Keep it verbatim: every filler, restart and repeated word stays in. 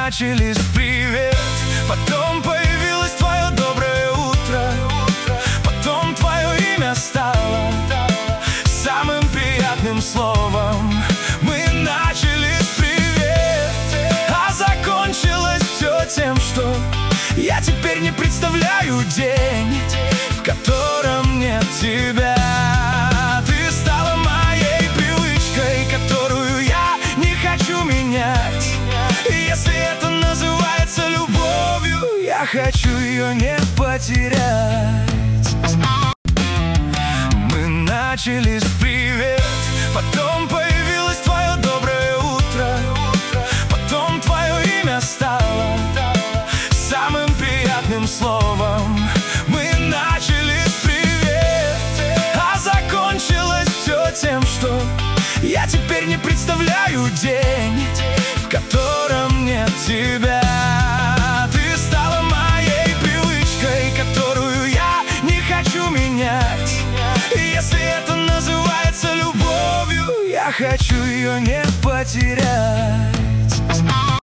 начали с «привет», потом появилось твое доброе утро, потом твое имя стало самым приятным словом. Мы начали с «привет», а закончилось все тем, что я теперь не представляю день, в котором нет тебя. Ты стала моей привычкой, которую я не хочу менять. И если это называется любовью, я хочу ее не потерять. Мы начали с «привет», потом появилось твое доброе утро, потом твое имя стало самым приятным словом. Мы начали с «привет», а закончилось все тем, что я теперь не представляю день, в котором нет тебя. Ты стала моей привычкой, которую я не хочу менять. И если это называется любовью, я хочу ее не потерять.